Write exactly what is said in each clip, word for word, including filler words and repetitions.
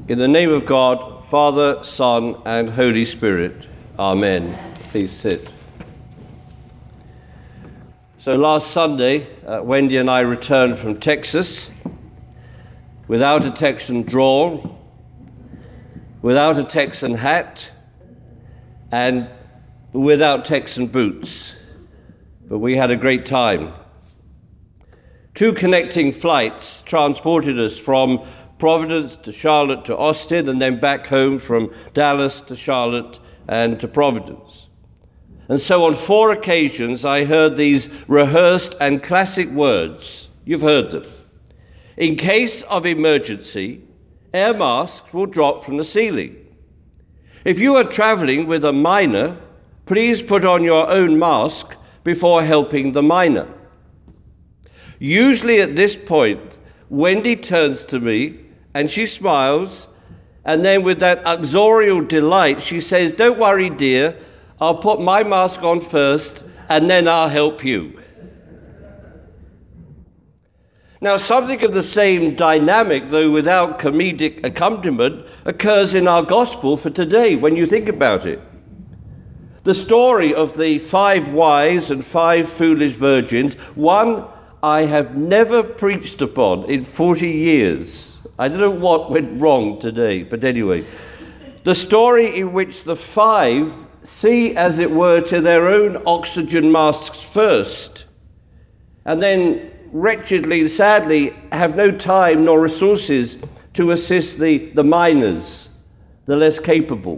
In the name of God, Father, Son, and Holy Spirit. Amen. Please sit. So last Sunday, uh, Wendy and I returned from Texas without a Texan drawl, without a Texan hat, and without Texan boots. But we had a great time. Two connecting flights transported us from Providence to Charlotte to Austin, and then back home from Dallas to Charlotte and to Providence. And so on four occasions I heard these rehearsed and classic words. You've heard them. In case of emergency, air masks will drop from the ceiling. If you are traveling with a minor, please put on your own mask before helping the minor. Usually at this point, Wendy turns to me and she smiles, and then with that uxorial delight, she says, "Don't worry, dear, I'll put my mask on first, and then I'll help you." Now, something of the same dynamic, though without comedic accompaniment, occurs in our gospel for today, when you think about it. The story of the five wise and five foolish virgins, one I have never preached upon in forty years. I don't know what went wrong today, but anyway. The story in which the five see, as it were, to their own oxygen masks first, and then wretchedly, sadly, have no time nor resources to assist the, the minors, the less capable.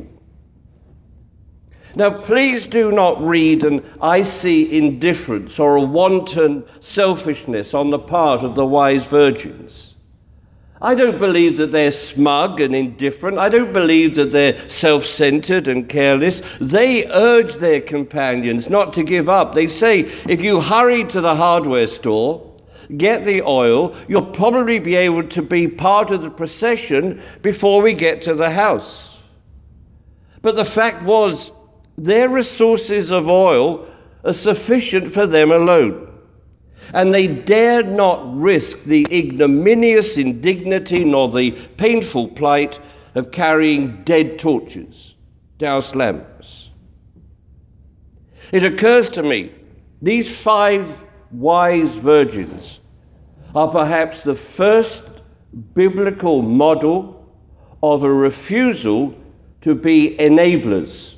Now, please do not read an icy indifference or a wanton selfishness on the part of the wise virgins. I don't believe that they're smug and indifferent. I don't believe that they're self-centered and careless. They urge their companions not to give up. They say, if you hurry to the hardware store, get the oil, you'll probably be able to be part of the procession before we get to the house. But the fact was, their resources of oil are sufficient for them alone. And they dared not risk the ignominious indignity nor the painful plight of carrying dead torches, doused lamps. It occurs to me, these five wise virgins are perhaps the first biblical model of a refusal to be enablers.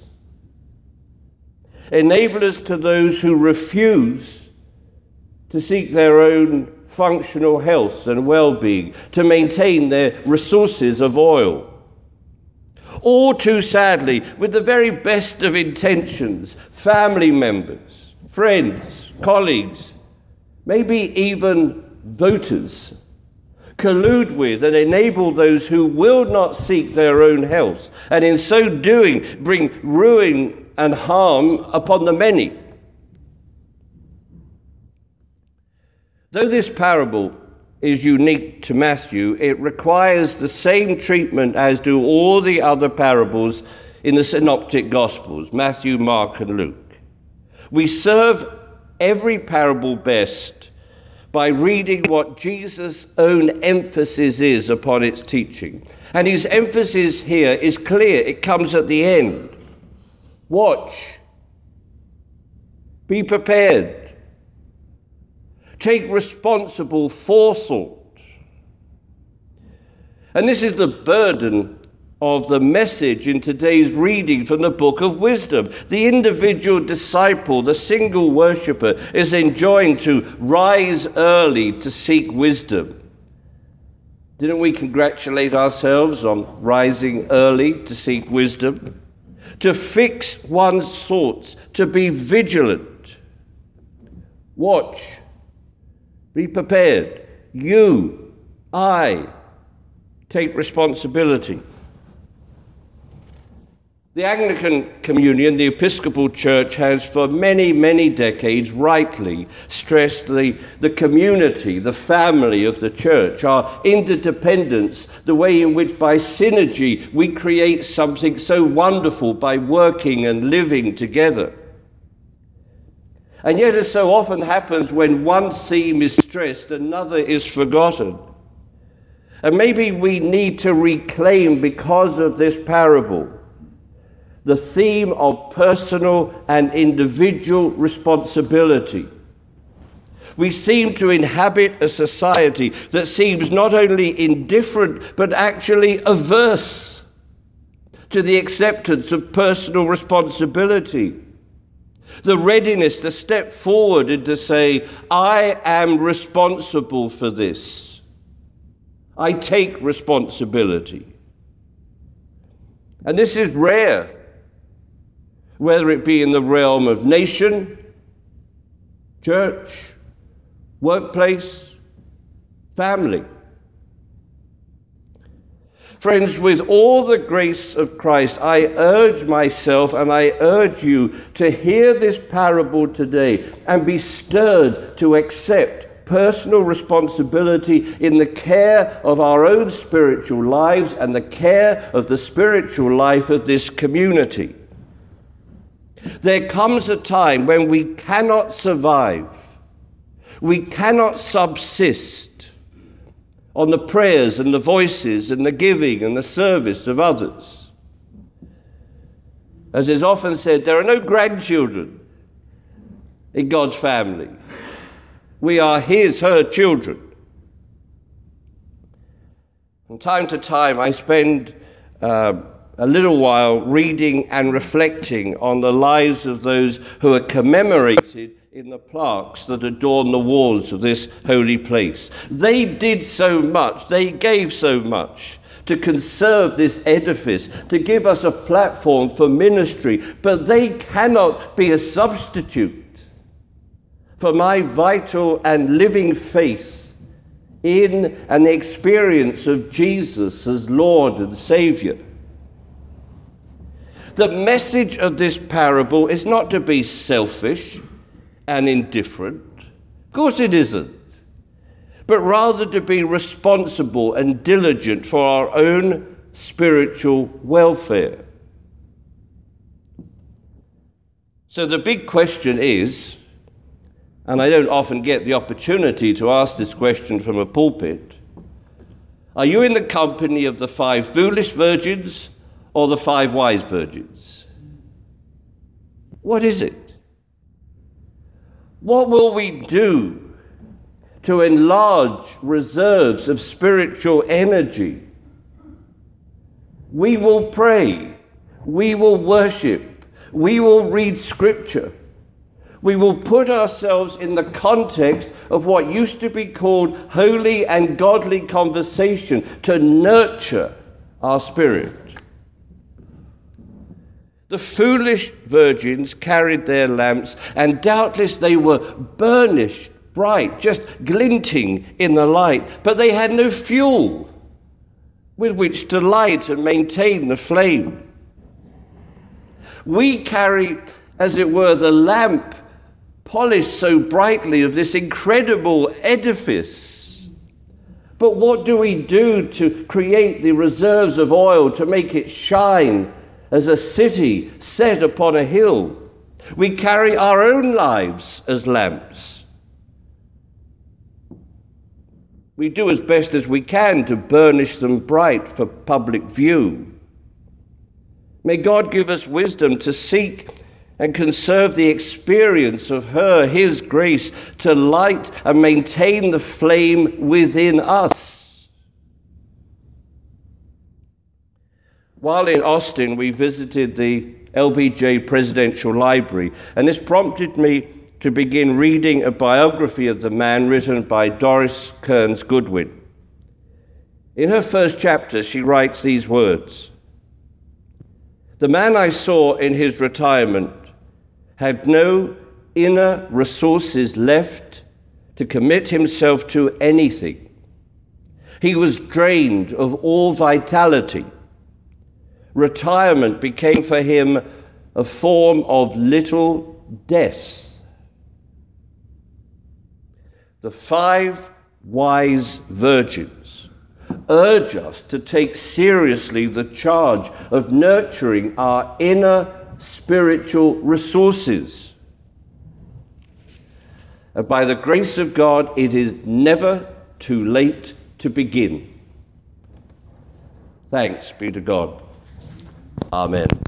Enablers to those who refuse to seek their own functional health and well-being, to maintain their resources of oil. All too sadly, with the very best of intentions, family members, friends, colleagues, maybe even voters, collude with and enable those who will not seek their own health, and in so doing bring ruin and harm upon the many. Though this parable is unique to Matthew, it requires the same treatment as do all the other parables in the synoptic Gospels, Matthew, Mark, and Luke. We serve every parable best by reading what Jesus' own emphasis is upon its teaching. And his emphasis here is clear. It comes at the end. Watch. Be prepared. Take responsible forethought. And this is the burden of the message in today's reading from the Book of Wisdom. The individual disciple, the single worshipper, is enjoined to rise early to seek wisdom. Didn't we congratulate ourselves on rising early to seek wisdom? To fix one's thoughts, to be vigilant. Watch. Be prepared. You, I, take responsibility. The Anglican Communion, the Episcopal Church, has for many, many decades rightly stressed the, the community, the family of the church, our interdependence, the way in which by synergy we create something so wonderful by working and living together. And yet, as so often happens when one theme is stressed, another is forgotten. And maybe we need to reclaim, because of this parable, the theme of personal and individual responsibility. We seem to inhabit a society that seems not only indifferent, but actually averse to the acceptance of personal responsibility. The readiness to step forward and to say, I am responsible for this. I take responsibility. And this is rare, whether it be in the realm of nation, church, workplace, family. Friends, with all the grace of Christ, I urge myself and I urge you to hear this parable today and be stirred to accept personal responsibility in the care of our own spiritual lives and the care of the spiritual life of this community. There comes a time when we cannot survive, we cannot subsist on the prayers and the voices and the giving and the service of others. As is often said, there are no grandchildren in God's family. We are his, her children. From time to time, I spend uh, a little while reading and reflecting on the lives of those who are commemorated in the plaques that adorn the walls of this holy place. They did so much, they gave so much to conserve this edifice, to give us a platform for ministry, but they cannot be a substitute for my vital and living faith in an experience of Jesus as Lord and Savior. The message of this parable is not to be selfish and indifferent. Of course it isn't. But rather to be responsible and diligent for our own spiritual welfare. So the big question is, and I don't often get the opportunity to ask this question from a pulpit, are you in the company of the five foolish virgins or the five wise virgins? What is it? What will we do to enlarge reserves of spiritual energy? We will pray. We will worship. We will read scripture. We will put ourselves in the context of what used to be called holy and godly conversation to nurture our spirit. The foolish virgins carried their lamps, and doubtless they were burnished bright, just glinting in the light, but they had no fuel with which to light and maintain the flame. We carry, as it were, the lamp polished so brightly of this incredible edifice. But what do we do to create the reserves of oil to make it shine as a city set upon a hill? We carry our own lives as lamps. We do as best as we can to burnish them bright for public view. May God give us wisdom to seek and conserve the experience of her, his grace, to light and maintain the flame within us. While in Austin, we visited the L B J Presidential Library, and this prompted me to begin reading a biography of the man written by Doris Kearns Goodwin. In her first chapter, she writes these words: "The man I saw in his retirement had no inner resources left to commit himself to anything. He was drained of all vitality. Retirement became for him a form of little death." The five wise virgins urge us to take seriously the charge of nurturing our inner spiritual resources. And by the grace of God, it is never too late to begin. Thanks be to God. Amen.